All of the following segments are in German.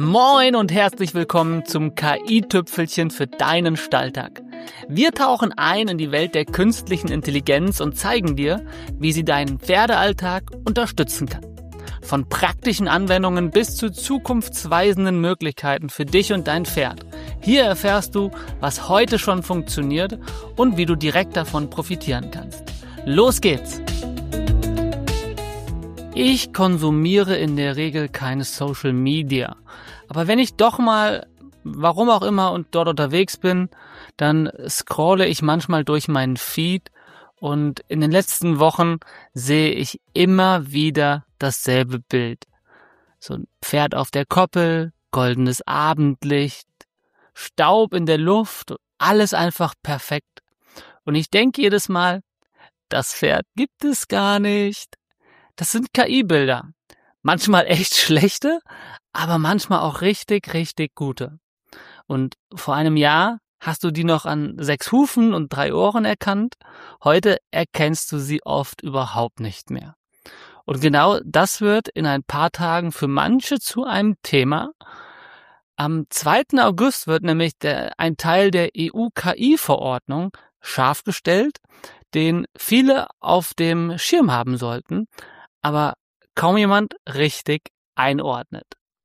Moin und herzlich willkommen zum KI-Tüpfelchen für deinen Stalltag. Wir tauchen ein in die Welt der künstlichen Intelligenz und zeigen dir, wie sie deinen Pferdealltag unterstützen kann. Von praktischen Anwendungen bis zu zukunftsweisenden Möglichkeiten für dich und dein Pferd. Hier erfährst du, was heute schon funktioniert und wie du direkt davon profitieren kannst. Los geht's! Ich konsumiere in der Regel keine Social Media. Aber wenn ich doch mal, warum auch immer, und dort unterwegs bin, dann scrolle ich manchmal durch meinen Feed und in den letzten Wochen sehe ich immer wieder dasselbe Bild. So ein Pferd auf der Koppel, goldenes Abendlicht, Staub in der Luft, alles einfach perfekt. Und ich denke jedes Mal, das Pferd gibt es gar nicht. Das sind KI-Bilder. Manchmal echt schlechte, aber manchmal auch richtig, richtig gute. Und vor einem Jahr hast du die noch an 6 Hufen und 3 Ohren erkannt. Heute erkennst du sie oft überhaupt nicht mehr. Und genau das wird in ein paar Tagen für manche zu einem Thema. Am 2. August wird nämlich ein Teil der EU-KI-Verordnung scharf gestellt, den viele auf dem Schirm haben sollten, aber kaum jemand richtig einordnet.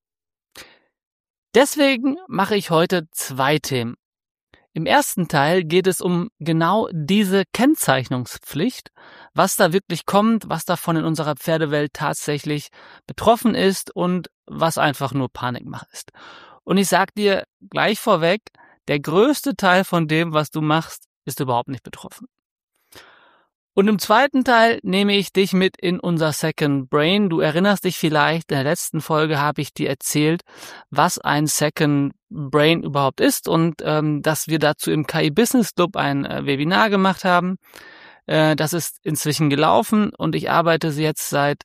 Deswegen mache ich heute 2 Themen. Im ersten Teil geht es um genau diese Kennzeichnungspflicht, was da wirklich kommt, was davon in unserer Pferdewelt tatsächlich betroffen ist und was einfach nur Panikmache ist. Und ich sag dir gleich vorweg, der größte Teil von dem, was du machst, ist überhaupt nicht betroffen. Und im zweiten Teil nehme ich dich mit in unser Second Brain. Du erinnerst dich vielleicht, in der letzten Folge habe ich dir erzählt, was ein Second Brain überhaupt ist und dass wir dazu im KI Business Club ein Webinar gemacht haben. Das ist inzwischen gelaufen und ich arbeite jetzt seit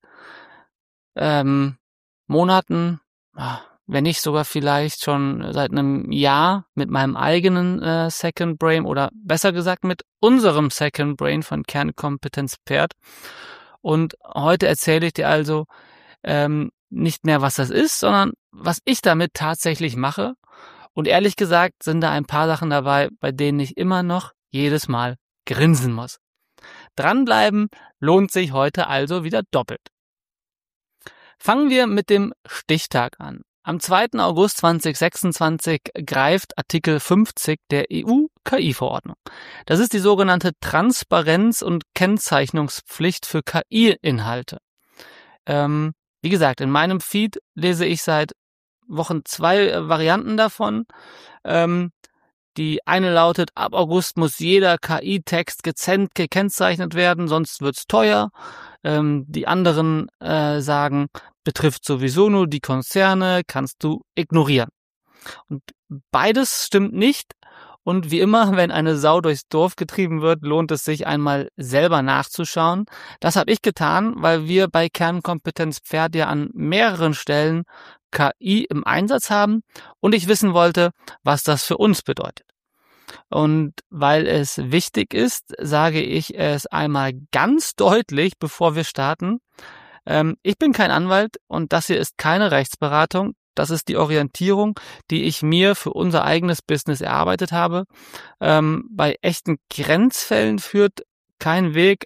Monaten, wenn nicht sogar vielleicht schon seit einem Jahr mit meinem eigenen Second Brain oder besser gesagt mit unserem Second Brain von Kernkompetenz Pferd. Und heute erzähle ich dir also nicht mehr, was das ist, sondern was ich damit tatsächlich mache. Und ehrlich gesagt sind da ein paar Sachen dabei, bei denen ich immer noch jedes Mal grinsen muss. Dranbleiben lohnt sich heute also wieder doppelt. Fangen wir mit dem Stichtag an. Am 2. August 2026 greift Artikel 50 der EU-KI-Verordnung. Das ist die sogenannte Transparenz- und Kennzeichnungspflicht für KI-Inhalte. Wie gesagt, in meinem Feed lese ich seit Wochen 2 Varianten davon. Die eine lautet, ab August muss jeder KI-Text gekennzeichnet werden, sonst wird's teuer. Die anderen sagen, betrifft sowieso nur die Konzerne, kannst du ignorieren. Und beides stimmt nicht. Und wie immer, wenn eine Sau durchs Dorf getrieben wird, lohnt es sich einmal selber nachzuschauen. Das habe ich getan, weil wir bei Kernkompetenz Pferd ja an mehreren Stellen KI im Einsatz haben und ich wissen wollte, was das für uns bedeutet. Und weil es wichtig ist, sage ich es einmal ganz deutlich, bevor wir starten. Ich bin kein Anwalt und das hier ist keine Rechtsberatung. Das ist die Orientierung, die ich mir für unser eigenes Business erarbeitet habe. Bei echten Grenzfällen führt kein Weg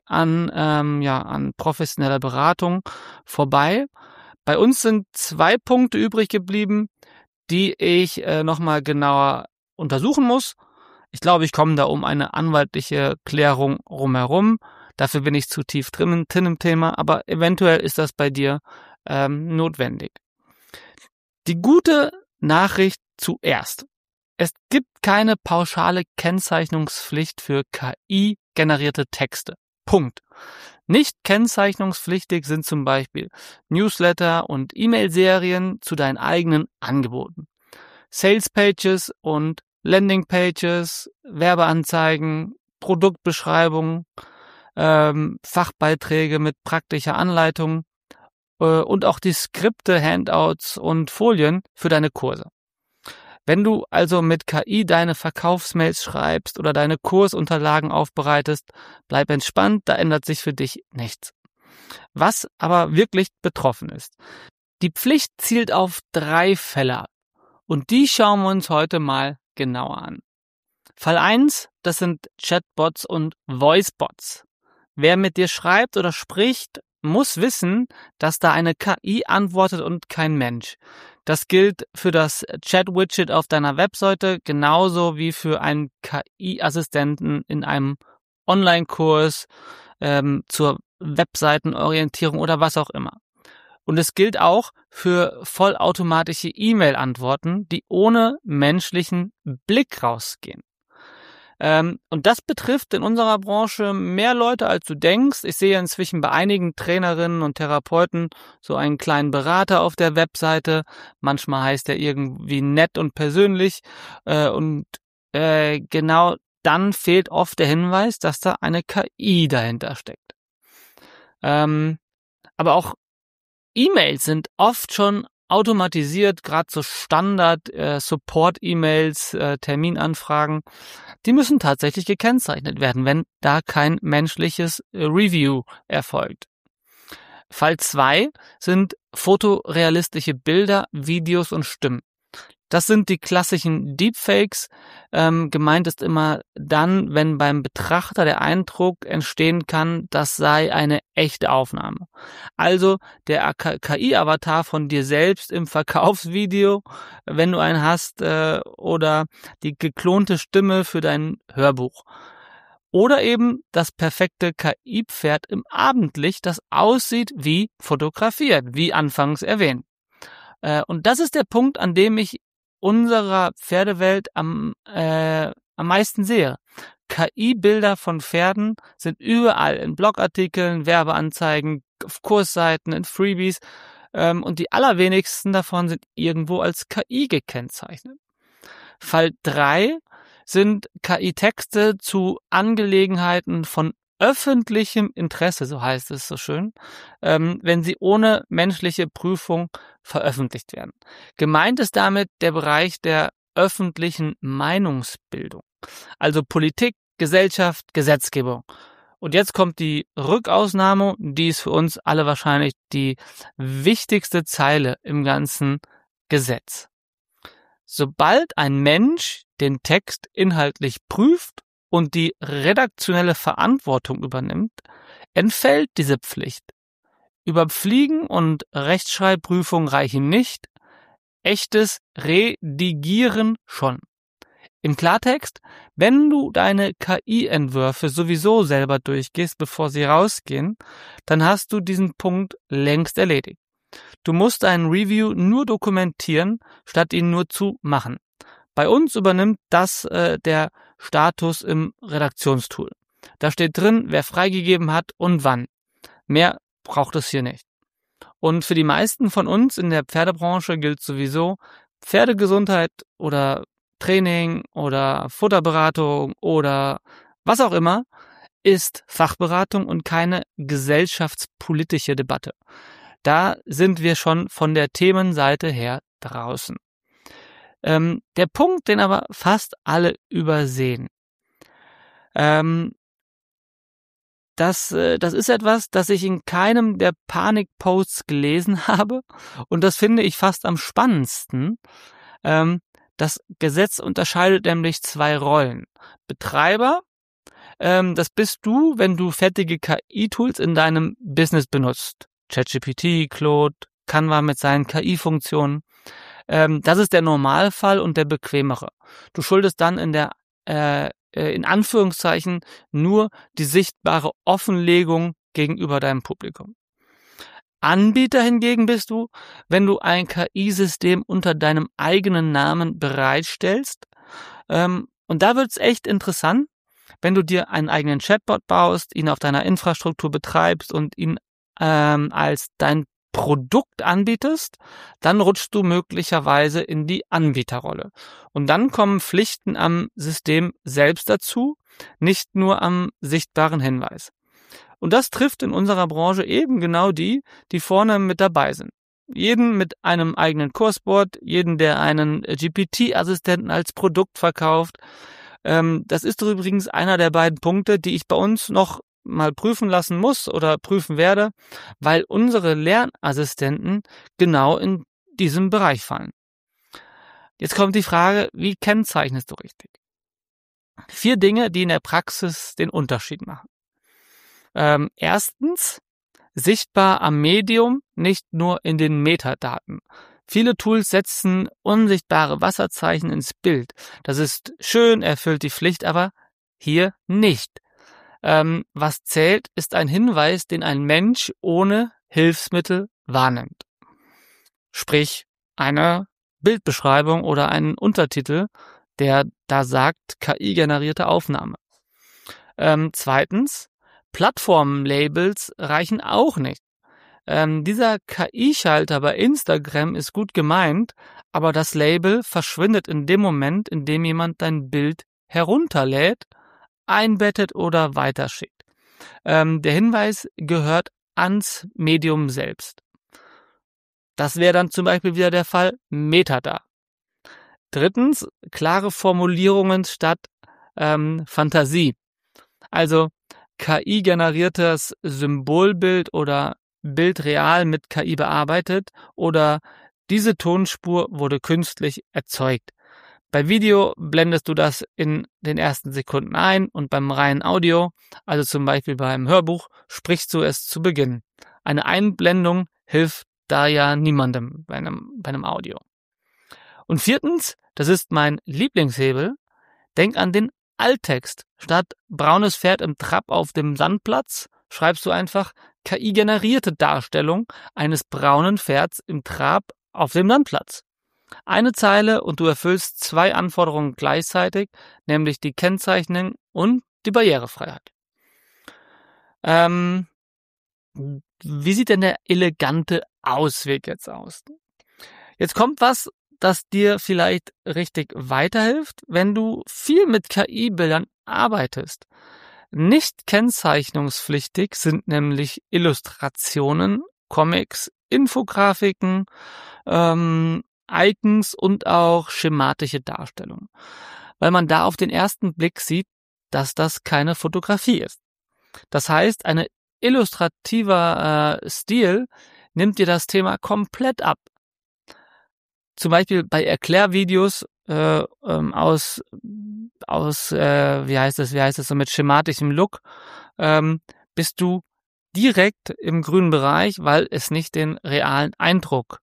an professioneller Beratung vorbei. Bei uns sind 2 Punkte übrig geblieben, die ich nochmal genauer untersuchen muss. Ich glaube, ich komme da um eine anwaltliche Klärung rumherum. Dafür bin ich zu tief drin im Thema, aber eventuell ist das bei dir notwendig. Die gute Nachricht zuerst. Es gibt keine pauschale Kennzeichnungspflicht für KI-generierte Texte. Punkt. Nicht kennzeichnungspflichtig sind zum Beispiel Newsletter und E-Mail-Serien zu deinen eigenen Angeboten, Sales-Pages und Landing-Pages, Werbeanzeigen, Produktbeschreibungen, Fachbeiträge mit praktischer Anleitung und auch die Skripte, Handouts und Folien für deine Kurse. Wenn du also mit KI deine Verkaufsmails schreibst oder deine Kursunterlagen aufbereitest, bleib entspannt, da ändert sich für dich nichts. Was aber wirklich betroffen ist. Die Pflicht zielt auf 3 Fälle ab. Und die schauen wir uns heute mal genauer an. Fall 1, das sind Chatbots und Voicebots. Wer mit dir schreibt oder spricht, muss wissen, dass da eine KI antwortet und kein Mensch. Das gilt für das Chat-Widget auf deiner Webseite genauso wie für einen KI-Assistenten in einem Online-Kurs, zur Webseitenorientierung oder was auch immer. Und es gilt auch für vollautomatische E-Mail-Antworten, die ohne menschlichen Blick rausgehen. Und das betrifft in unserer Branche mehr Leute, als du denkst. Ich sehe inzwischen bei einigen Trainerinnen und Therapeuten so einen kleinen Berater auf der Webseite. Manchmal heißt er irgendwie nett und persönlich. Genau dann fehlt oft der Hinweis, dass da eine KI dahinter steckt. Aber auch E-Mails sind oft schon automatisiert, gerade so Standard-Support-E-Mails, Terminanfragen, die müssen tatsächlich gekennzeichnet werden, wenn da kein menschliches Review erfolgt. Fall 2 sind fotorealistische Bilder, Videos und Stimmen. Das sind die klassischen Deepfakes. Gemeint ist immer dann, wenn beim Betrachter der Eindruck entstehen kann, das sei eine echte Aufnahme. Also der KI-Avatar von dir selbst im Verkaufsvideo, wenn du einen hast, oder die geklonte Stimme für dein Hörbuch. Oder eben das perfekte KI-Pferd im Abendlicht, das aussieht wie fotografiert, wie anfangs erwähnt. Und das ist der Punkt, an dem ich unserer Pferdewelt am meisten sehe. KI-Bilder von Pferden sind überall in Blogartikeln, Werbeanzeigen, auf Kursseiten, in Freebies, und die allerwenigsten davon sind irgendwo als KI gekennzeichnet. Fall 3 sind KI-Texte zu Angelegenheiten von öffentlichem Interesse, so heißt es so schön, wenn sie ohne menschliche Prüfung veröffentlicht werden. Gemeint ist damit der Bereich der öffentlichen Meinungsbildung, also Politik, Gesellschaft, Gesetzgebung. Und jetzt kommt die Rückausnahme, die ist für uns alle wahrscheinlich die wichtigste Zeile im ganzen Gesetz. Sobald ein Mensch den Text inhaltlich prüft und die redaktionelle Verantwortung übernimmt, entfällt diese Pflicht. Überfliegen und Rechtschreibprüfung reichen nicht, echtes Redigieren schon. Im Klartext, wenn du deine KI-Entwürfe sowieso selber durchgehst, bevor sie rausgehen, dann hast du diesen Punkt längst erledigt. Du musst deinen Review nur dokumentieren, statt ihn nur zu machen. Bei uns übernimmt das der Status im Redaktionstool. Da steht drin, wer freigegeben hat und wann. Mehr braucht es hier nicht. Und für die meisten von uns in der Pferdebranche gilt sowieso, Pferdegesundheit oder Training oder Futterberatung oder was auch immer ist Fachberatung und keine gesellschaftspolitische Debatte. Da sind wir schon von der Themenseite her draußen. Der Punkt, den aber fast alle übersehen, das ist etwas, das ich in keinem der Panikposts gelesen habe und das finde ich fast am spannendsten. Das Gesetz unterscheidet nämlich 2 Rollen. Betreiber, das bist du, wenn du fertige KI-Tools in deinem Business benutzt. ChatGPT, Claude, Canva mit seinen KI-Funktionen. Das ist der Normalfall und der bequemere. Du schuldest dann in Anführungszeichen nur die sichtbare Offenlegung gegenüber deinem Publikum. Anbieter hingegen bist du, wenn du ein KI-System unter deinem eigenen Namen bereitstellst. Und da wird's echt interessant, wenn du dir einen eigenen Chatbot baust, ihn auf deiner Infrastruktur betreibst und ihn als dein Produkt anbietest, dann rutschst du möglicherweise in die Anbieterrolle. Und dann kommen Pflichten am System selbst dazu, nicht nur am sichtbaren Hinweis. Und das trifft in unserer Branche eben genau die vorne mit dabei sind. Jeden mit einem eigenen Kursboard, jeden, der einen GPT-Assistenten als Produkt verkauft. Das ist übrigens einer der beiden Punkte, die ich bei uns noch mal prüfen lassen muss oder prüfen werde, weil unsere Lernassistenten genau in diesem Bereich fallen. Jetzt kommt die Frage, wie kennzeichnest du richtig? 4 Dinge, die in der Praxis den Unterschied machen. Erstens, sichtbar am Medium, nicht nur in den Metadaten. Viele Tools setzen unsichtbare Wasserzeichen ins Bild. Das ist schön, erfüllt die Pflicht, aber hier nicht. Was zählt, ist ein Hinweis, den ein Mensch ohne Hilfsmittel wahrnimmt. Sprich, eine Bildbeschreibung oder einen Untertitel, der da sagt, KI-generierte Aufnahme. Zweitens, Plattformlabels reichen auch nicht. Dieser KI-Schalter bei Instagram ist gut gemeint, aber das Label verschwindet in dem Moment, in dem jemand dein Bild herunterlädt, einbettet oder weiterschickt. Der Hinweis gehört ans Medium selbst. Das wäre dann zum Beispiel wieder der Fall Metadata. Drittens, klare Formulierungen statt Fantasie. Also KI-generiertes Symbolbild oder Bild real mit KI bearbeitet oder diese Tonspur wurde künstlich erzeugt. Bei Video blendest du das in den ersten Sekunden ein und beim reinen Audio, also zum Beispiel beim Hörbuch, sprichst du es zu Beginn. Eine Einblendung hilft da ja niemandem bei einem Audio. Und viertens, das ist mein Lieblingshebel, denk an den Alttext. Statt braunes Pferd im Trab auf dem Sandplatz schreibst du einfach KI-generierte Darstellung eines braunen Pferds im Trab auf dem Sandplatz. Eine Zeile und du erfüllst 2 Anforderungen gleichzeitig, nämlich die Kennzeichnung und die Barrierefreiheit. Wie sieht denn der elegante Ausweg jetzt aus? Jetzt kommt was, das dir vielleicht richtig weiterhilft, wenn du viel mit KI-Bildern arbeitest. Nicht kennzeichnungspflichtig sind nämlich Illustrationen, Comics, Infografiken, Icons und auch schematische Darstellungen, weil man da auf den ersten Blick sieht, dass das keine Fotografie ist. Das heißt, ein illustrativer Stil nimmt dir das Thema komplett ab. Zum Beispiel bei Erklärvideos aus wie heißt es so mit schematischem Look, bist du direkt im grünen Bereich, weil es nicht den realen Eindruck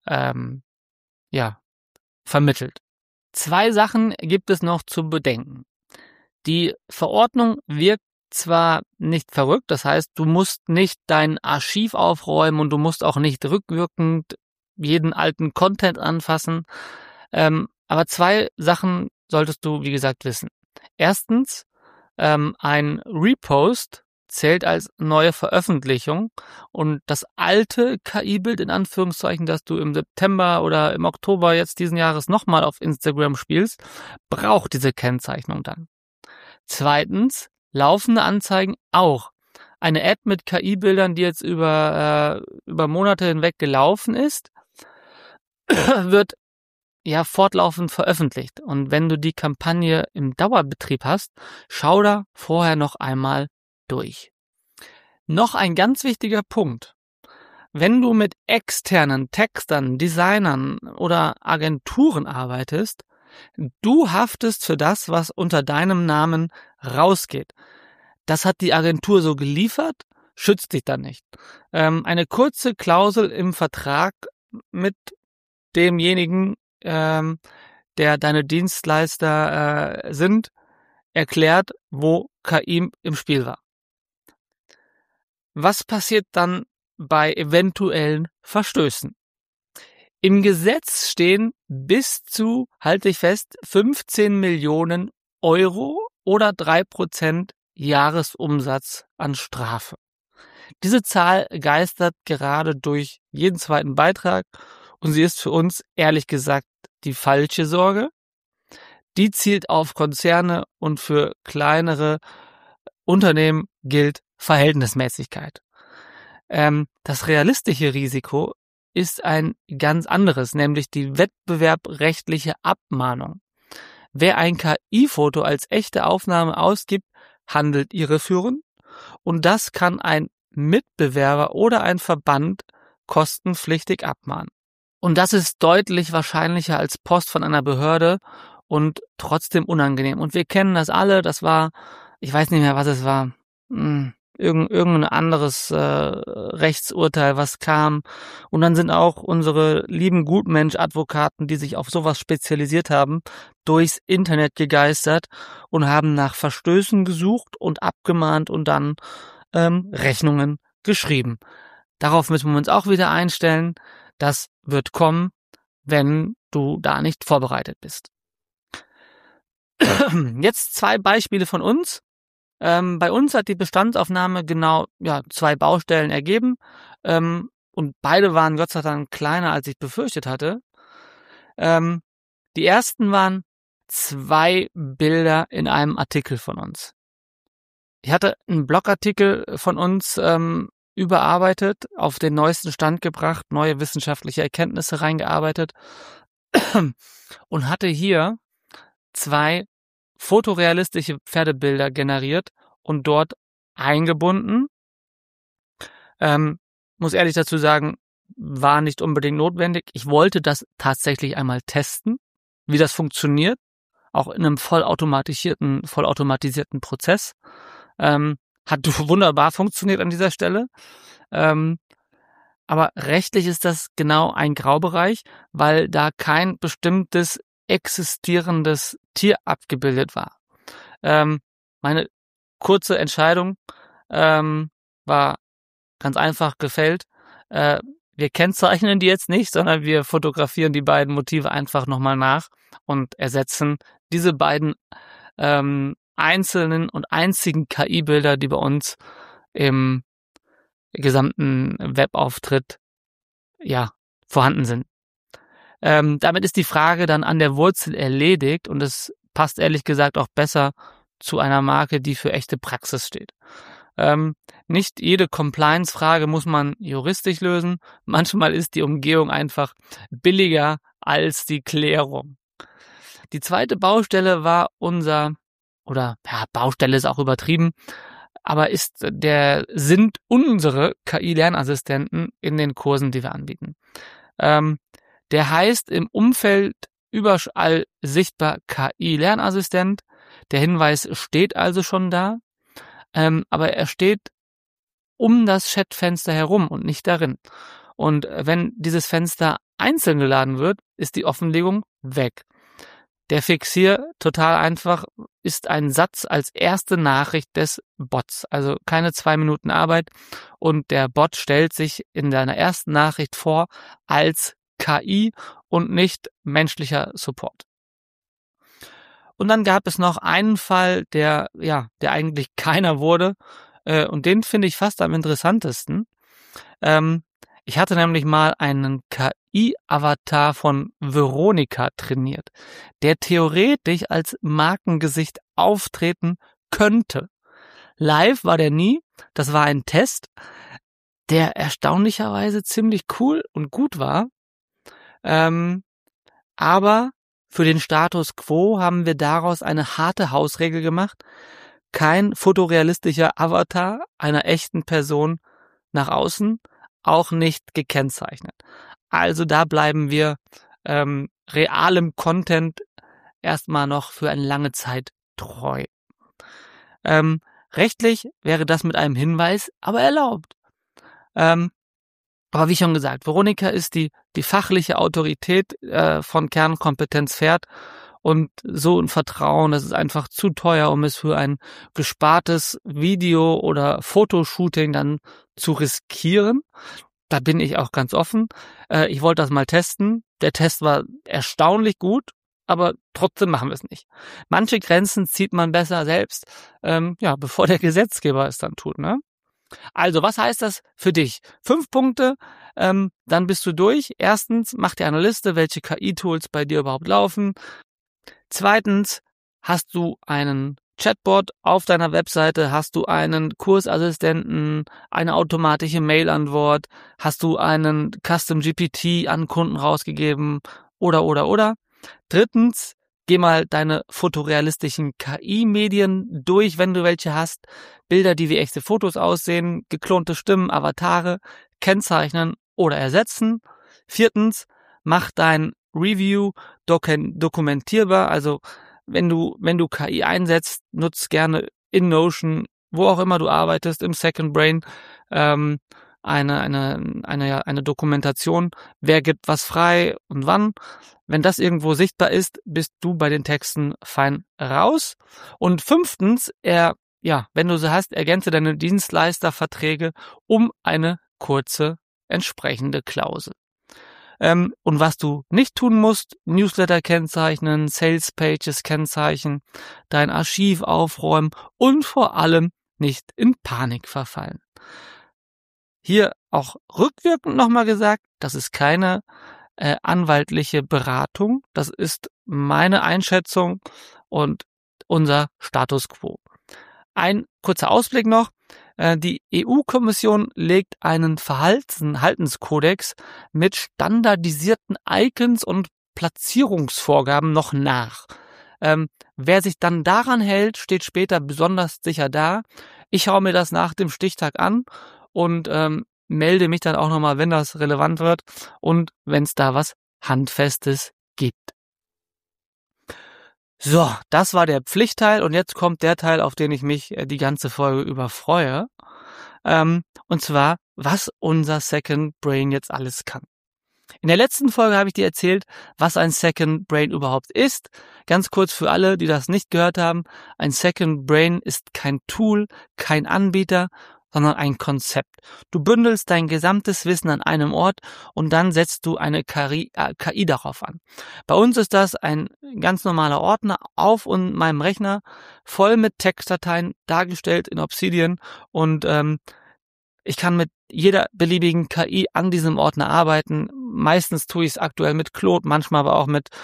vermittelt. 2 Sachen gibt es noch zu bedenken. Die Verordnung wirkt zwar nicht verrückt, das heißt, du musst nicht dein Archiv aufräumen und du musst auch nicht rückwirkend jeden alten Content anfassen, aber 2 Sachen solltest du, wie gesagt, wissen. Erstens, ein Repost zählt als neue Veröffentlichung und das alte KI-Bild in Anführungszeichen, das du im September oder im Oktober jetzt diesen Jahres nochmal auf Instagram spielst, braucht diese Kennzeichnung dann. Zweitens, laufende Anzeigen auch. Eine Ad mit KI-Bildern, die jetzt über Monate hinweg gelaufen ist, wird ja fortlaufend veröffentlicht. Und wenn du die Kampagne im Dauerbetrieb hast, schau da vorher noch einmal durch. Noch ein ganz wichtiger Punkt. Wenn du mit externen Textern, Designern oder Agenturen arbeitest, du haftest für das, was unter deinem Namen rausgeht. Das hat die Agentur so geliefert, schützt dich dann nicht. Eine kurze Klausel im Vertrag mit demjenigen, der deine Dienstleister sind, erklärt, wo KI im Spiel war. Was passiert dann bei eventuellen Verstößen? Im Gesetz stehen bis zu, halte ich fest, 15 Millionen Euro oder 3% Jahresumsatz an Strafe. Diese Zahl geistert gerade durch jeden zweiten Beitrag und sie ist für uns ehrlich gesagt die falsche Sorge. Die zielt auf Konzerne und für kleinere Unternehmen gilt Verhältnismäßigkeit. Das realistische Risiko ist ein ganz anderes, nämlich die wettbewerbrechtliche Abmahnung. Wer ein KI-Foto als echte Aufnahme ausgibt, handelt irreführend und das kann ein Mitbewerber oder ein Verband kostenpflichtig abmahnen. Und das ist deutlich wahrscheinlicher als Post von einer Behörde und trotzdem unangenehm. Und wir kennen das alle, das war, ich weiß nicht mehr, was es war, irgendein anderes Rechtsurteil, was kam. Und dann sind auch unsere lieben Gutmensch-Advokaten, die sich auf sowas spezialisiert haben, durchs Internet gegeistert und haben nach Verstößen gesucht und abgemahnt und dann Rechnungen geschrieben. Darauf müssen wir uns auch wieder einstellen. Das wird kommen, wenn du da nicht vorbereitet bist. Jetzt 2 Beispiele von uns. Bei uns hat die Bestandsaufnahme genau 2 Baustellen ergeben. Und beide waren Gott sei Dank kleiner, als ich befürchtet hatte. Die ersten waren 2 Bilder in einem Artikel von uns. Ich hatte einen Blogartikel von uns überarbeitet, auf den neuesten Stand gebracht, neue wissenschaftliche Erkenntnisse reingearbeitet und hatte hier 2 fotorealistische Pferdebilder generiert und dort eingebunden. Muss ehrlich dazu sagen, war nicht unbedingt notwendig. Ich wollte das tatsächlich einmal testen, wie das funktioniert, auch in einem vollautomatisierten Prozess. Hat wunderbar funktioniert an dieser Stelle. Aber rechtlich ist das genau ein Graubereich, weil da kein bestimmtes existierendes Tier abgebildet war. Meine kurze Entscheidung war ganz einfach gefällt. Wir kennzeichnen die jetzt nicht, sondern wir fotografieren die beiden Motive einfach nochmal nach und ersetzen diese beiden einzelnen und einzigen KI-Bilder, die bei uns im gesamten Webauftritt vorhanden sind. Damit ist die Frage dann an der Wurzel erledigt und es passt ehrlich gesagt auch besser zu einer Marke, die für echte Praxis steht. Nicht jede Compliance-Frage muss man juristisch lösen. Manchmal ist die Umgehung einfach billiger als die Klärung. Die zweite Baustelle war Baustelle ist auch übertrieben, aber sind unsere KI-Lernassistenten in den Kursen, die wir anbieten. Der heißt im Umfeld überall sichtbar KI-Lernassistent. Der Hinweis steht also schon da, aber er steht um das Chatfenster herum und nicht darin. Und wenn dieses Fenster einzeln geladen wird, ist die Offenlegung weg. Der Fix hier, total einfach, ist ein Satz als erste Nachricht des Bots. Also keine 2 Minuten Arbeit und der Bot stellt sich in seiner ersten Nachricht vor als KI und nicht menschlicher Support. Und dann gab es noch einen Fall, der eigentlich keiner wurde und den finde ich fast am interessantesten. Ich hatte nämlich mal einen KI-Avatar von Veronika trainiert, der theoretisch als Markengesicht auftreten könnte. Live war der nie, das war ein Test, der erstaunlicherweise ziemlich cool und gut war. Aber für den Status quo haben wir daraus eine harte Hausregel gemacht. Kein fotorealistischer Avatar einer echten Person nach außen, auch nicht gekennzeichnet. Also da bleiben wir realem Content erstmal noch für eine lange Zeit treu. Rechtlich wäre das mit einem Hinweis aber erlaubt. Aber wie schon gesagt, Veronika ist die fachliche Autorität von Kernkompetenz Pferd und so ein Vertrauen, das ist einfach zu teuer, um es für ein gespartes Video- oder Fotoshooting dann zu riskieren. Da bin ich auch ganz offen. Ich wollte das mal testen. Der Test war erstaunlich gut, aber trotzdem machen wir es nicht. Manche Grenzen zieht man besser selbst, bevor der Gesetzgeber es dann tut, ne? Also, was heißt das für dich? 5 Punkte, dann bist du durch. Erstens, mach dir eine Liste, welche KI-Tools bei dir überhaupt laufen. Zweitens, hast du einen Chatbot auf deiner Webseite, hast du einen Kursassistenten, eine automatische Mail-Antwort, hast du einen Custom GPT an Kunden rausgegeben oder. Drittens, geh mal deine fotorealistischen KI-Medien durch, wenn du welche hast. Bilder, die wie echte Fotos aussehen, geklonte Stimmen, Avatare, kennzeichnen oder ersetzen. Viertens, mach dein Review dokumentierbar. Also wenn du KI einsetzt, nutz gerne in Notion, wo auch immer du arbeitest, im Second Brain, eine Dokumentation, wer gibt was frei und wann. Wenn das irgendwo sichtbar ist, bist du bei den Texten fein raus. Und 5, wenn du sie hast, ergänze deine Dienstleisterverträge um eine kurze entsprechende Klausel. Und was du nicht tun musst, Newsletter kennzeichnen, Sales Pages kennzeichnen, dein Archiv aufräumen und vor allem nicht in Panik verfallen. Hier auch rückwirkend nochmal gesagt, das ist keine anwaltliche Beratung, das ist meine Einschätzung und unser Status quo. Ein kurzer Ausblick noch. Die EU-Kommission legt einen Verhaltenskodex mit standardisierten Icons und Platzierungsvorgaben noch nach. Wer sich dann daran hält, steht später besonders sicher da. Ich schaue mir das nach dem Stichtag an und melde mich dann auch nochmal, wenn das relevant wird und wenn es da was Handfestes gibt. So, das war der Pflichtteil und jetzt kommt der Teil, auf den ich mich die ganze Folge über freue. Und zwar, was unser Second Brain jetzt alles kann. In der letzten Folge habe ich dir erzählt, was ein Second Brain überhaupt ist. Ganz kurz für alle, die das nicht gehört haben. Ein Second Brain ist kein Tool, kein Anbieter, sondern ein Konzept. Du bündelst dein gesamtes Wissen an einem Ort und dann setzt du eine KI darauf an. Bei uns ist das ein ganz normaler Ordner auf meinem Rechner, voll mit Textdateien, dargestellt in Obsidian und ich kann mit jeder beliebigen KI an diesem Ordner arbeiten. Meistens tue ich es aktuell mit Claude, manchmal aber auch mit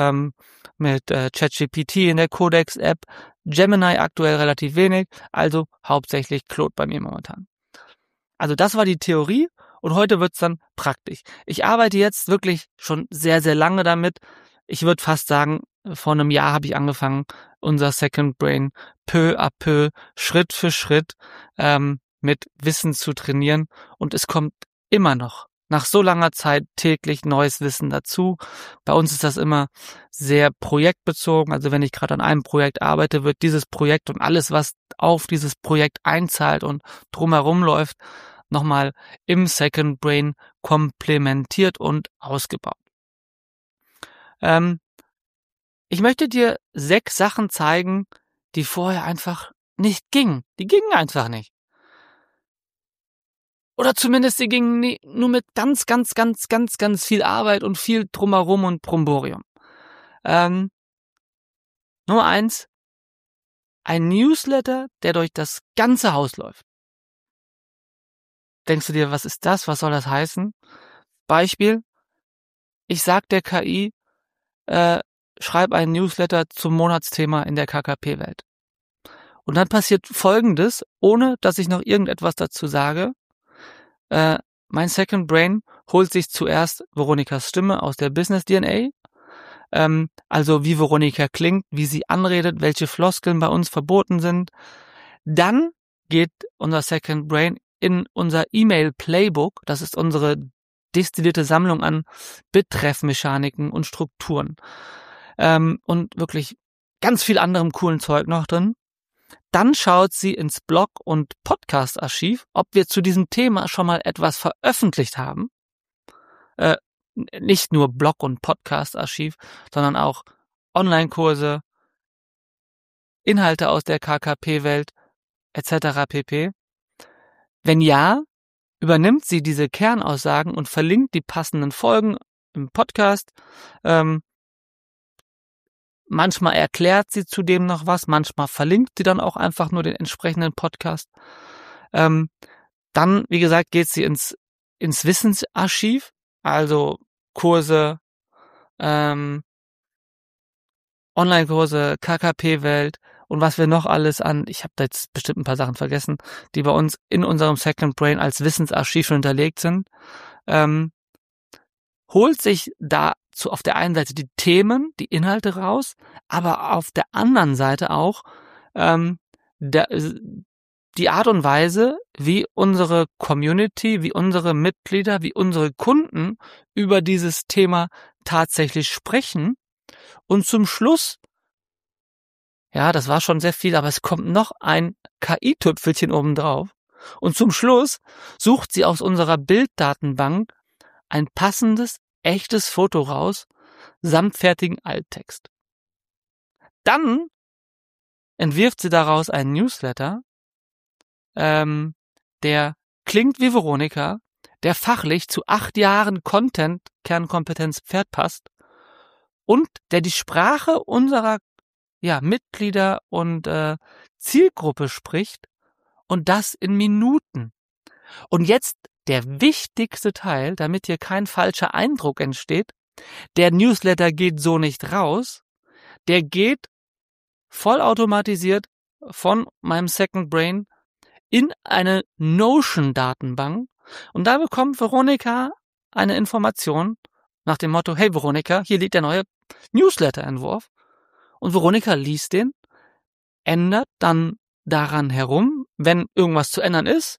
ChatGPT in der Codex-App. Gemini aktuell relativ wenig, also hauptsächlich Claude bei mir momentan. Also das war die Theorie und heute wird's dann praktisch. Ich arbeite jetzt wirklich schon sehr, sehr lange damit. Ich würde fast sagen, vor einem Jahr habe ich angefangen, unser Second Brain peu à peu, Schritt für Schritt mit Wissen zu trainieren und es kommt immer noch nach so langer Zeit täglich neues Wissen dazu. Bei uns ist das immer sehr projektbezogen. Also wenn ich gerade an einem Projekt arbeite, wird dieses Projekt und alles, was auf dieses Projekt einzahlt und drumherum läuft, nochmal im Second Brain komplementiert und ausgebaut. Ich möchte dir 6 Sachen zeigen, die vorher einfach nicht gingen. Die gingen einfach nicht. Oder zumindest sie gingen nur mit ganz viel Arbeit und viel Drumherum und Bromborium. Nummer 1, ein Newsletter, der durch das ganze Haus läuft. Denkst du dir, was ist das? Was soll das heißen? Beispiel, ich sag der KI, schreib einen Newsletter zum Monatsthema in der KKP-Welt. Und dann passiert Folgendes, ohne dass ich noch irgendetwas dazu sage. Mein Second Brain holt sich zuerst Veronikas Stimme aus der Business DNA, also wie Veronika klingt, wie sie anredet, welche Floskeln bei uns verboten sind. Dann geht unser Second Brain in unser E-Mail Playbook, das ist unsere destillierte Sammlung an Betreffmechaniken und Strukturen und wirklich ganz viel anderem coolen Zeug noch drin. Dann schaut sie ins Blog- und Podcast-Archiv, ob wir zu diesem Thema schon mal etwas veröffentlicht haben. Nicht nur Blog- und Podcast-Archiv, sondern auch Online-Kurse, Inhalte aus der KKP-Welt etc. pp. Wenn ja, übernimmt sie diese Kernaussagen und verlinkt die passenden Folgen im Podcast. Manchmal erklärt sie zudem noch was, manchmal verlinkt sie dann auch einfach nur den entsprechenden Podcast. Dann, wie gesagt, geht sie ins Wissensarchiv, also Kurse, Online-Kurse, KKP-Welt und was wir noch alles an, ich habe da jetzt bestimmt ein paar Sachen vergessen, die bei uns in unserem Second Brain als Wissensarchiv schon hinterlegt sind, holt sich dazu auf der einen Seite die Themen, die Inhalte raus, aber auf der anderen Seite auch die Art und Weise, wie unsere Community, wie unsere Mitglieder, wie unsere Kunden über dieses Thema tatsächlich sprechen. Und zum Schluss, ja, das war schon sehr viel, aber es kommt noch ein KI-Tüpfelchen obendrauf. Und zum Schluss sucht sie aus unserer Bilddatenbank ein passendes, echtes Foto raus, samt fertigen Alttext. Dann entwirft sie daraus einen Newsletter, der klingt wie Veronika, der fachlich zu 8 Jahren Content Kernkompetenz Pferd passt und der die Sprache unserer Mitglieder und Zielgruppe spricht und das in Minuten. Und jetzt der wichtigste Teil, damit hier kein falscher Eindruck entsteht: Der Newsletter geht so nicht raus, der geht vollautomatisiert von meinem Second Brain in eine Notion-Datenbank und da bekommt Veronika eine Information nach dem Motto: Hey Veronika, hier liegt der neue Newsletter-Entwurf. Und Veronika liest den, ändert dann daran herum, wenn irgendwas zu ändern ist.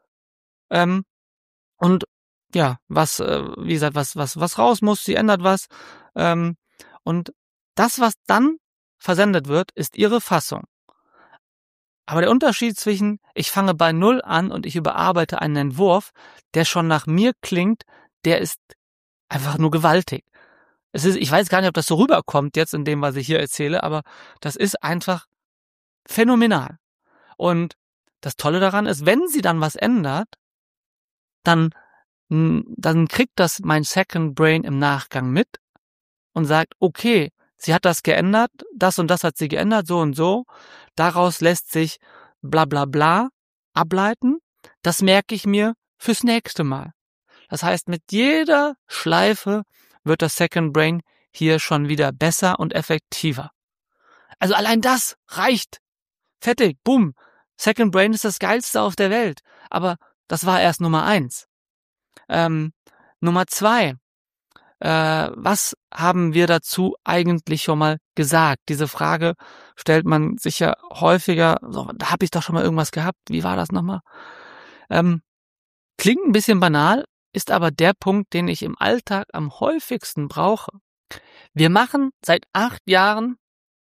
Und ja, wie gesagt, was raus muss, sie ändert was. Und das, was dann versendet wird, ist ihre Fassung. Aber der Unterschied zwischen, ich fange bei Null an und ich überarbeite einen Entwurf, der schon nach mir klingt, der ist einfach nur gewaltig. Ich weiß gar nicht, ob das so rüberkommt jetzt in dem, was ich hier erzähle, aber das ist einfach phänomenal. Und das Tolle daran ist, wenn sie dann was ändert, dann kriegt das mein Second Brain im Nachgang mit und sagt: Okay, sie hat das geändert, das und das hat sie geändert, so und so. Daraus lässt sich bla bla bla ableiten. Das merke ich mir fürs nächste Mal. Das heißt, mit jeder Schleife wird das Second Brain hier schon wieder besser und effektiver. Also allein das reicht. Fertig, bumm. Second Brain ist das Geilste auf der Welt. Aber das war erst Nummer 1. Nummer 2. Was haben wir dazu eigentlich schon mal gesagt? Diese Frage stellt man sich ja häufiger. So, da habe ich doch schon mal irgendwas gehabt. Wie war das nochmal? Klingt ein bisschen banal, ist aber der Punkt, den ich im Alltag am häufigsten brauche. Wir machen seit 8 Jahren,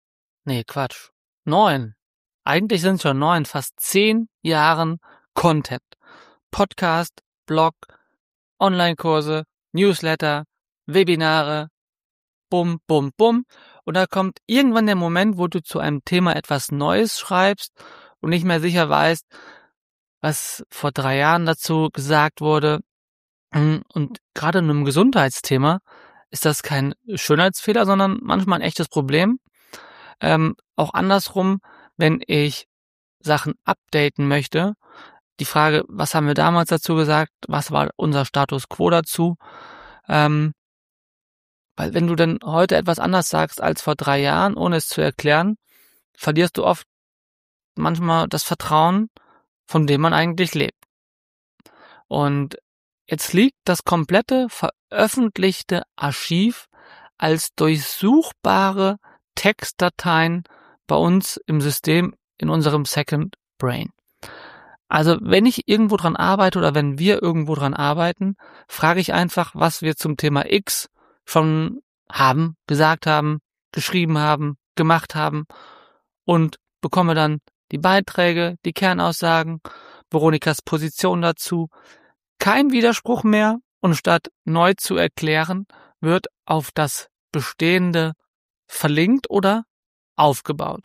9. Eigentlich sind es schon 9, fast 10 Jahren Content. Podcast, Blog, Online-Kurse, Newsletter, Webinare, bum, bum, bum. Und da kommt irgendwann der Moment, wo du zu einem Thema etwas Neues schreibst und nicht mehr sicher weißt, was vor 3 Jahren dazu gesagt wurde. Und gerade in einem Gesundheitsthema ist das kein Schönheitsfehler, sondern manchmal ein echtes Problem. Auch andersrum, wenn ich Sachen updaten möchte, die Frage, was haben wir damals dazu gesagt, was war unser Status quo dazu, weil wenn du dann heute etwas anders sagst als vor 3 Jahren, ohne es zu erklären, verlierst du oft manchmal das Vertrauen, von dem man eigentlich lebt. Und jetzt liegt das komplette veröffentlichte Archiv als durchsuchbare Textdateien bei uns im System in unserem Second Brain. Also wenn ich irgendwo dran arbeite oder wenn wir irgendwo dran arbeiten, frage ich einfach, was wir zum Thema X schon haben, gesagt haben, geschrieben haben, gemacht haben und bekomme dann die Beiträge, die Kernaussagen, Veronikas Position dazu. Kein Widerspruch mehr und statt neu zu erklären, wird auf das Bestehende verlinkt oder aufgebaut.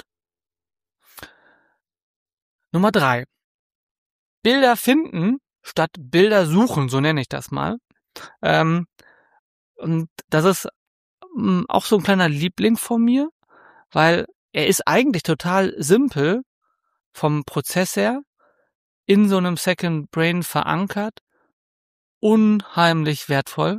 Nummer 3. Bilder finden statt Bilder suchen, so nenne ich das mal. Und das ist auch so ein kleiner Liebling von mir, weil er ist eigentlich total simpel vom Prozess her, in so einem Second Brain verankert, unheimlich wertvoll.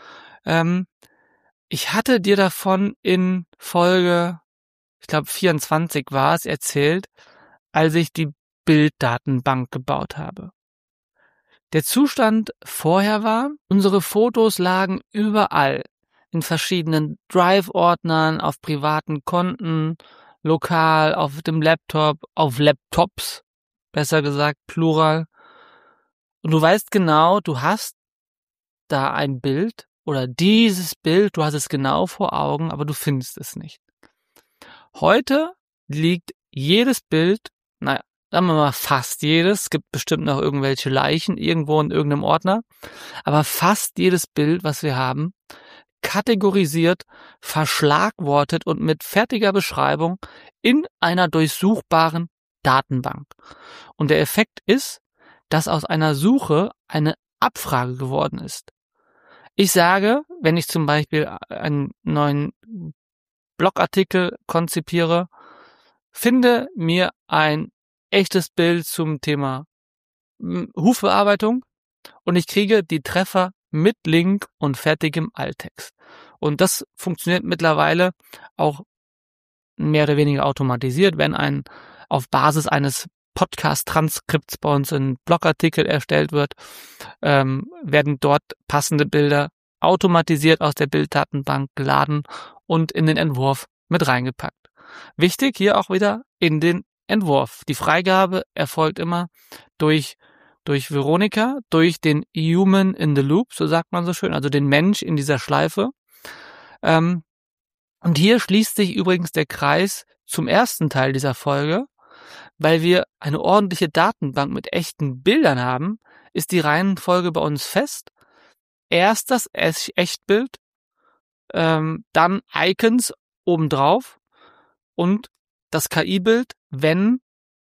Ich hatte dir davon in Folge, ich glaube 24 war es, erzählt, als ich die Bilddatenbank gebaut habe. Der Zustand vorher war, unsere Fotos lagen überall, in verschiedenen Drive-Ordnern, auf privaten Konten, lokal, auf dem Laptop, auf Laptops, besser gesagt Plural. Und du weißt genau, du hast da ein Bild oder dieses Bild, du hast es genau vor Augen, aber du findest es nicht. Heute liegt jedes Bild, sagen wir mal fast jedes, es gibt bestimmt noch irgendwelche Leichen irgendwo in irgendeinem Ordner, aber fast jedes Bild, was wir haben, kategorisiert, verschlagwortet und mit fertiger Beschreibung in einer durchsuchbaren Datenbank. Und der Effekt ist, dass aus einer Suche eine Abfrage geworden ist. Ich sage, wenn ich zum Beispiel einen neuen Blogartikel konzipiere, finde mir ein echtes Bild zum Thema Hufbearbeitung und ich kriege die Treffer mit Link und fertigem Alttext. Und das funktioniert mittlerweile auch mehr oder weniger automatisiert, wenn auf Basis eines Podcast-Transkripts bei uns ein Blogartikel erstellt wird, werden dort passende Bilder automatisiert aus der Bilddatenbank geladen und in den Entwurf mit reingepackt. Wichtig hier auch wieder in den Entwurf. Die Freigabe erfolgt immer durch Veronika, durch den Human in the Loop, so sagt man so schön, also den Mensch in dieser Schleife. Und hier schließt sich übrigens der Kreis zum ersten Teil dieser Folge. Weil wir eine ordentliche Datenbank mit echten Bildern haben, ist die Reihenfolge bei uns fest. Erst das Echtbild, dann Icons obendrauf und das KI-Bild, wenn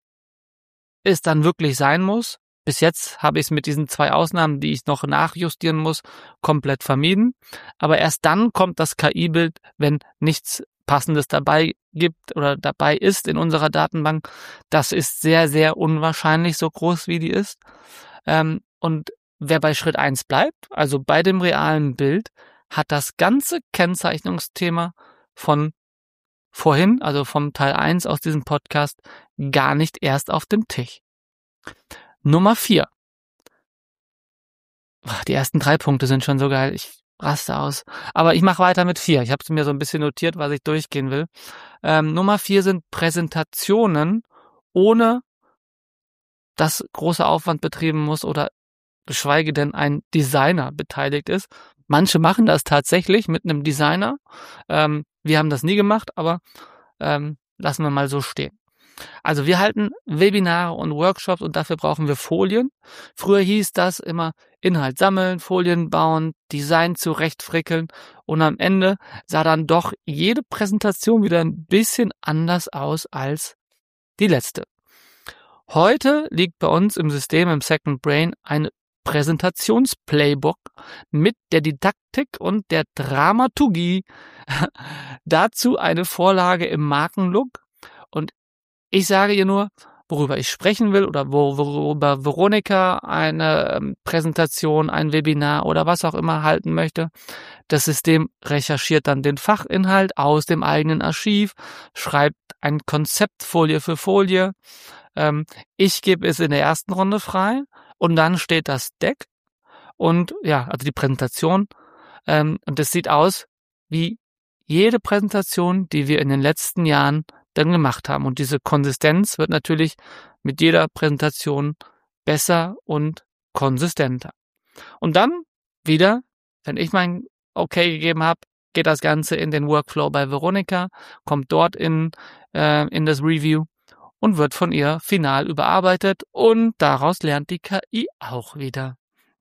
es dann wirklich sein muss. Bis jetzt habe ich es mit diesen 2 Ausnahmen, die ich noch nachjustieren muss, komplett vermieden. Aber erst dann kommt das KI-Bild, wenn nichts Passendes dabei gibt oder dabei ist in unserer Datenbank. Das ist sehr, sehr unwahrscheinlich, so groß wie die ist. Und wer bei Schritt 1 bleibt, also bei dem realen Bild, hat das ganze Kennzeichnungsthema von vorhin, also vom Teil 1 aus diesem Podcast, gar nicht erst auf dem Tisch. Nummer 4. Die ersten 3 Punkte sind schon so geil. Ich raste aus. Aber ich mache weiter mit 4. Ich habe es mir so ein bisschen notiert, was ich durchgehen will. Nummer 4 sind Präsentationen, ohne dass großer Aufwand betrieben muss oder geschweige denn ein Designer beteiligt ist. Manche machen das tatsächlich mit einem Designer. Wir haben das nie gemacht, aber lassen wir mal so stehen. Also wir halten Webinare und Workshops und dafür brauchen wir Folien. Früher hieß das immer Inhalt sammeln, Folien bauen, Design zurechtfrickeln und am Ende sah dann doch jede Präsentation wieder ein bisschen anders aus als die letzte. Heute liegt bei uns im System, im Second Brain, ein Präsentationsplaybook mit der Didaktik und der Dramaturgie. Dazu eine Vorlage im Markenlook. Und ich sage ihr nur, worüber ich sprechen will oder worüber Veronika eine Präsentation, ein Webinar oder was auch immer halten möchte. Das System recherchiert dann den Fachinhalt aus dem eigenen Archiv, schreibt ein Konzept Folie für Folie. Ich gebe es in der ersten Runde frei und dann steht das Deck und ja, also die Präsentation. Und das sieht aus wie jede Präsentation, die wir in den letzten Jahren dann gemacht haben. Und diese Konsistenz wird natürlich mit jeder Präsentation besser und konsistenter. Und dann wieder, wenn ich mein Okay gegeben habe, geht das Ganze in den Workflow bei Veronika, kommt dort in das Review und wird von ihr final überarbeitet und daraus lernt die KI auch wieder.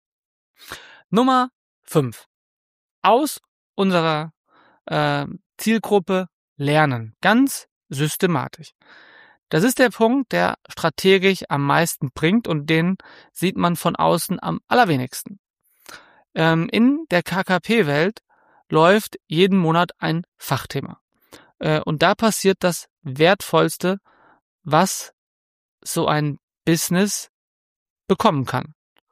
Nummer 5. Aus unserer Zielgruppe lernen. Ganz systematisch. Das ist der Punkt, der strategisch am meisten bringt und den sieht man von außen am allerwenigsten. In der KKP-Welt läuft jeden Monat ein Fachthema. Und da passiert das Wertvollste, was so ein Business bekommen kann.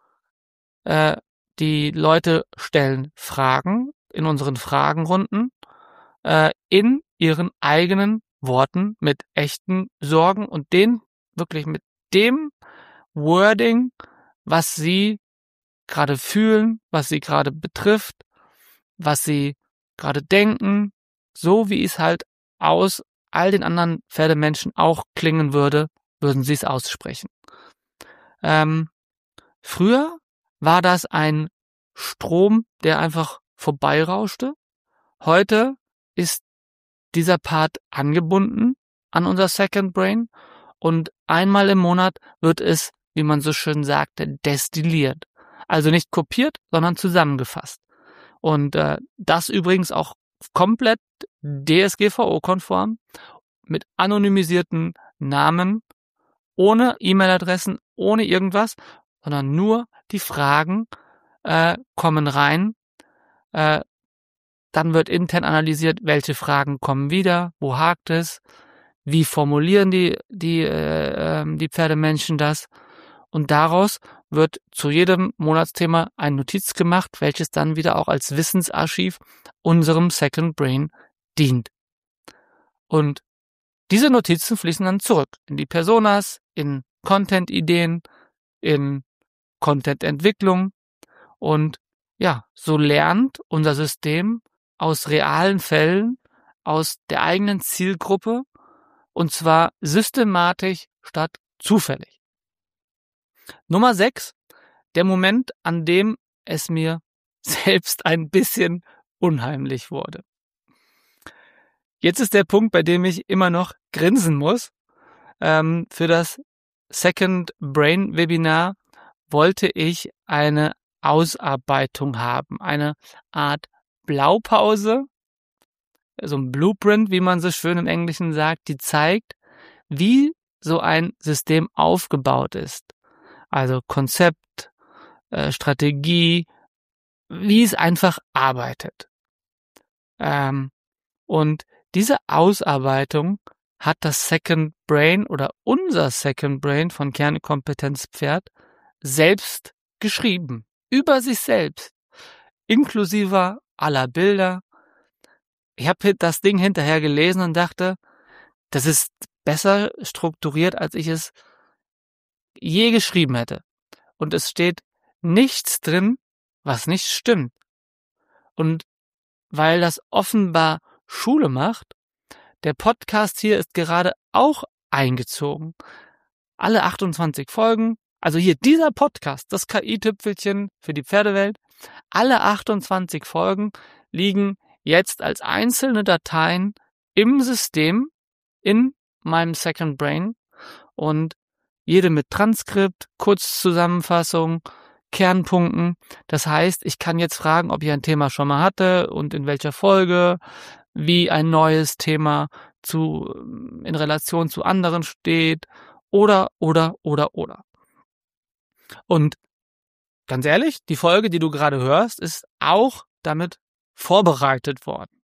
Die Leute stellen Fragen in unseren Fragenrunden in ihren eigenen Worten mit echten Sorgen und wirklich mit dem Wording, was sie gerade fühlen, was sie gerade betrifft, was sie gerade denken, so wie es halt aus all den anderen Pferdemenschen auch klingen würde, würden sie es aussprechen. Früher war das ein Strom, der einfach vorbeirauschte. Heute ist dieser Part angebunden an unser Second Brain und einmal im Monat wird es, wie man so schön sagte, destilliert. Also nicht kopiert, sondern zusammengefasst. Und das übrigens auch komplett DSGVO-konform mit anonymisierten Namen, ohne E-Mail-Adressen, ohne irgendwas, sondern nur die Fragen kommen rein. Dann wird intern analysiert, welche Fragen kommen wieder, wo hakt es, wie formulieren die Pferdemenschen das. Und daraus wird zu jedem Monatsthema ein Notiz gemacht, welches dann wieder auch als Wissensarchiv unserem Second Brain dient. Und diese Notizen fließen dann zurück in die Personas, in Content-Ideen, in Content-Entwicklung. Und ja, so lernt unser System aus realen Fällen, aus der eigenen Zielgruppe, und zwar systematisch statt zufällig. Nummer 6, der Moment, an dem es mir selbst ein bisschen unheimlich wurde. Jetzt ist der Punkt, bei dem ich immer noch grinsen muss. Für das Second Brain Webinar wollte ich eine Ausarbeitung haben, eine Art Blaupause, so ein Blueprint, wie man so schön im Englischen sagt, die zeigt, wie so ein System aufgebaut ist. Also Konzept, Strategie, wie es einfach arbeitet. Und diese Ausarbeitung hat das Second Brain oder unser Second Brain von Kernkompetenz Pferd selbst geschrieben. Über sich selbst. Inklusive aller Bilder. Ich habe das Ding hinterher gelesen und dachte, das ist besser strukturiert, als ich es je geschrieben hätte. Und es steht nichts drin, was nicht stimmt. Und weil das offenbar Schule macht, der Podcast hier ist gerade auch eingezogen. Alle 28 Folgen, also hier dieser Podcast, das KI-Tüpfelchen für die Pferdewelt, alle 28 Folgen liegen jetzt als einzelne Dateien im System in meinem Second Brain und jede mit Transkript, Kurzzusammenfassung, Kernpunkten. Das heißt, ich kann jetzt fragen, ob ich ein Thema schon mal hatte und in welcher Folge, wie ein neues Thema in Relation zu anderen steht oder. Und ganz ehrlich, die Folge, die du gerade hörst, ist auch damit vorbereitet worden.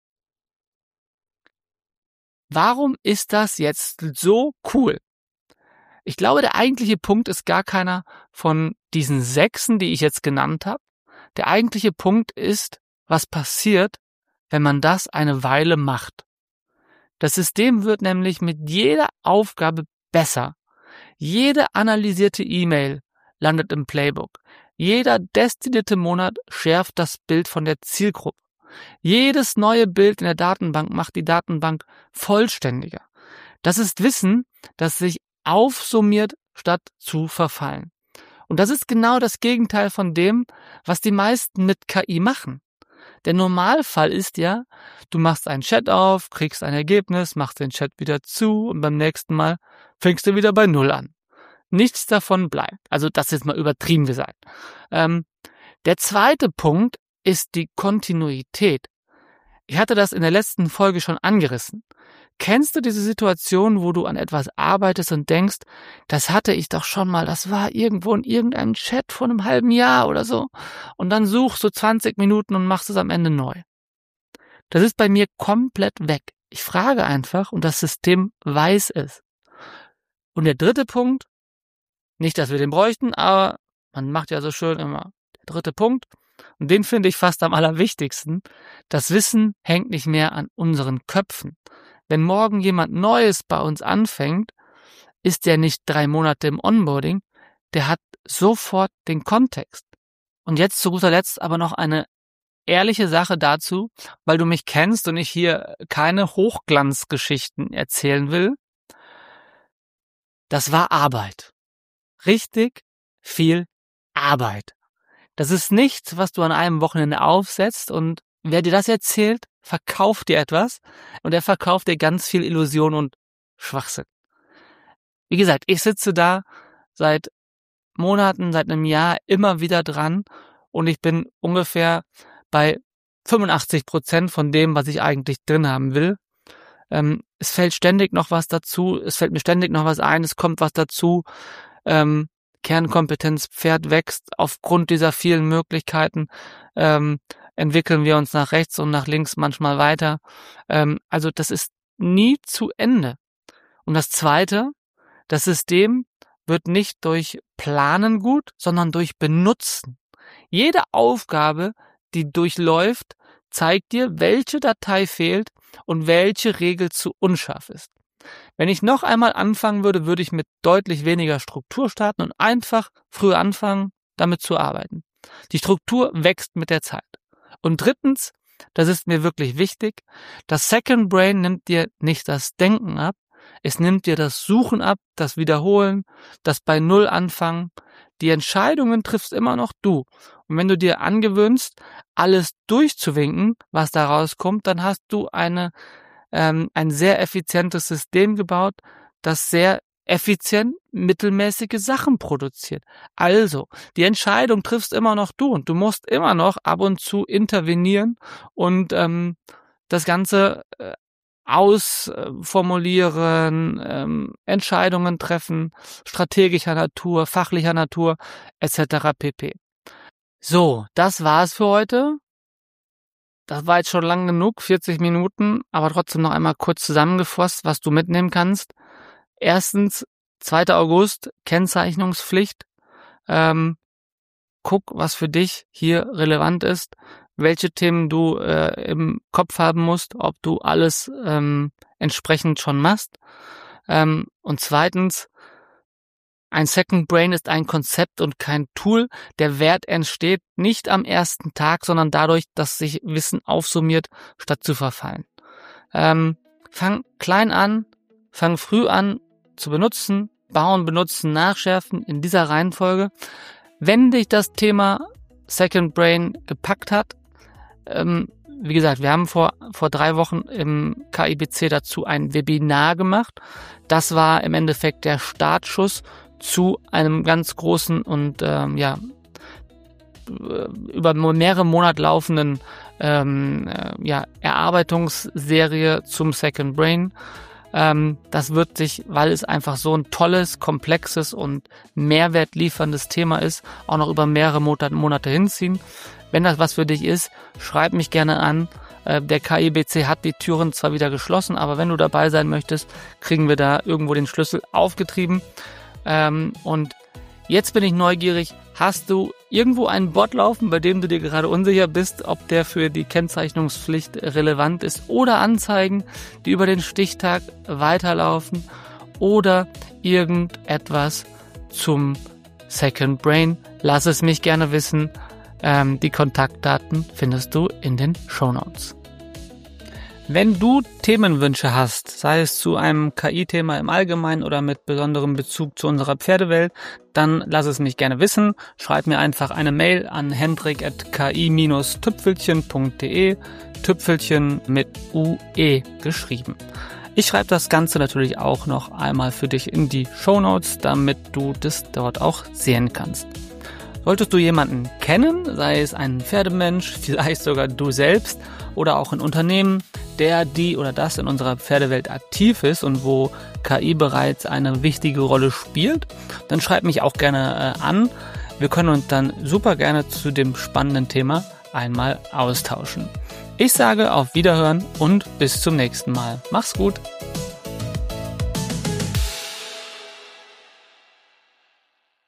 Warum ist das jetzt so cool? Ich glaube, der eigentliche Punkt ist gar keiner von diesen 6, die ich jetzt genannt habe. Der eigentliche Punkt ist, was passiert, wenn man das eine Weile macht. Das System wird nämlich mit jeder Aufgabe besser. Jede analysierte E-Mail landet im Playbook. Jeder destillierte Monat schärft das Bild von der Zielgruppe. Jedes neue Bild in der Datenbank macht die Datenbank vollständiger. Das ist Wissen, das sich aufsummiert, statt zu verfallen. Und das ist genau das Gegenteil von dem, was die meisten mit KI machen. Der Normalfall ist ja, du machst einen Chat auf, kriegst ein Ergebnis, machst den Chat wieder zu und beim nächsten Mal fängst du wieder bei Null an. Nichts davon bleibt. Also das ist mal übertrieben gesagt. Der zweite Punkt ist die Kontinuität. Ich hatte das in der letzten Folge schon angerissen. Kennst du diese Situation, wo du an etwas arbeitest und denkst, das hatte ich doch schon mal, das war irgendwo in irgendeinem Chat vor einem halben Jahr oder so, und dann suchst du 20 Minuten und machst es am Ende neu. Das ist bei mir komplett weg. Ich frage einfach und das System weiß es. Und der dritte Punkt, nicht, dass wir den bräuchten, aber man macht ja so schön immer der dritte Punkt, und den finde ich fast am allerwichtigsten. Das Wissen hängt nicht mehr an unseren Köpfen. Wenn morgen jemand Neues bei uns anfängt, ist der nicht 3 Monate im Onboarding, der hat sofort den Kontext. Und jetzt zu guter Letzt aber noch eine ehrliche Sache dazu, weil du mich kennst und ich hier keine Hochglanzgeschichten erzählen will. Das war Arbeit. Richtig viel Arbeit. Das ist nichts, was du an einem Wochenende aufsetzt und wer dir das erzählt, verkauft dir etwas und er verkauft dir ganz viel Illusion und Schwachsinn. Wie gesagt, ich sitze da seit Monaten, seit einem Jahr immer wieder dran und ich bin ungefähr bei 85% von dem, was ich eigentlich drin haben will. Es fällt ständig noch was dazu, es fällt mir ständig noch was ein, es kommt was dazu. Kernkompetenz Pferd wächst aufgrund dieser vielen Möglichkeiten, entwickeln wir uns nach rechts und nach links manchmal weiter. Also das ist nie zu Ende. Und das Zweite, das System wird nicht durch Planen gut, sondern durch Benutzen. Jede Aufgabe, die durchläuft, zeigt dir, welche Datei fehlt und welche Regel zu unscharf ist. Wenn ich noch einmal anfangen würde, würde ich mit deutlich weniger Struktur starten und einfach früher anfangen, damit zu arbeiten. Die Struktur wächst mit der Zeit. Und drittens, das ist mir wirklich wichtig, das Second Brain nimmt dir nicht das Denken ab, es nimmt dir das Suchen ab, das Wiederholen, das bei Null anfangen. Die Entscheidungen triffst immer noch du. Und wenn du dir angewöhnst, alles durchzuwinken, was da rauskommt, dann hast du ein sehr effizientes System gebaut, das sehr effizient mittelmäßige Sachen produziert. Also, die Entscheidung triffst immer noch du und du musst immer noch ab und zu intervenieren und das Ganze ausformulieren, Entscheidungen treffen, strategischer Natur, fachlicher Natur, etc. pp. So, das war's für heute. Das war jetzt schon lang genug, 40 Minuten, aber trotzdem noch einmal kurz zusammengefasst, was du mitnehmen kannst. Erstens, 2. August, Kennzeichnungspflicht. Guck, was für dich hier relevant ist, welche Themen du im Kopf haben musst, ob du alles entsprechend schon machst. Und zweitens, ein Second Brain ist ein Konzept und kein Tool. Der Wert entsteht nicht am ersten Tag, sondern dadurch, dass sich Wissen aufsummiert, statt zu verfallen. Fang klein an, fang früh an zu benutzen, bauen, benutzen, nachschärfen in dieser Reihenfolge. Wenn dich das Thema Second Brain gepackt hat, wie gesagt, wir haben vor 3 Wochen im KIBC dazu ein Webinar gemacht. Das war im Endeffekt der Startschuss zu einem ganz großen und über mehrere Monate laufenden Erarbeitungsserie zum Second Brain. Das wird sich, weil es einfach so ein tolles, komplexes und Mehrwert lieferndes Thema ist, auch noch über mehrere Monate hinziehen. Wenn das was für dich ist, schreib mich gerne an. Der KIBC hat die Türen zwar wieder geschlossen, aber wenn du dabei sein möchtest, kriegen wir da irgendwo den Schlüssel aufgetrieben. Und jetzt bin ich neugierig, hast du irgendwo einen Bot laufen, bei dem du dir gerade unsicher bist, ob der für die Kennzeichnungspflicht relevant ist, oder Anzeigen, die über den Stichtag weiterlaufen, oder irgendetwas zum Second Brain? Lass es mich gerne wissen. Die Kontaktdaten findest du in den Shownotes. Wenn du Themenwünsche hast, sei es zu einem KI-Thema im Allgemeinen oder mit besonderem Bezug zu unserer Pferdewelt, dann lass es mich gerne wissen. Schreib mir einfach eine Mail an hendrik@ki-tüpfelchen.de, Tüpfelchen mit UE geschrieben. Ich schreibe das Ganze natürlich auch noch einmal für dich in die Shownotes, damit du das dort auch sehen kannst. Solltest du jemanden kennen, sei es ein Pferdemensch, vielleicht sogar du selbst oder auch ein Unternehmen, der, die oder das in unserer Pferdewelt aktiv ist und wo KI bereits eine wichtige Rolle spielt, dann schreib mich auch gerne an. Wir können uns dann super gerne zu dem spannenden Thema einmal austauschen. Ich sage auf Wiederhören und bis zum nächsten Mal. Mach's gut!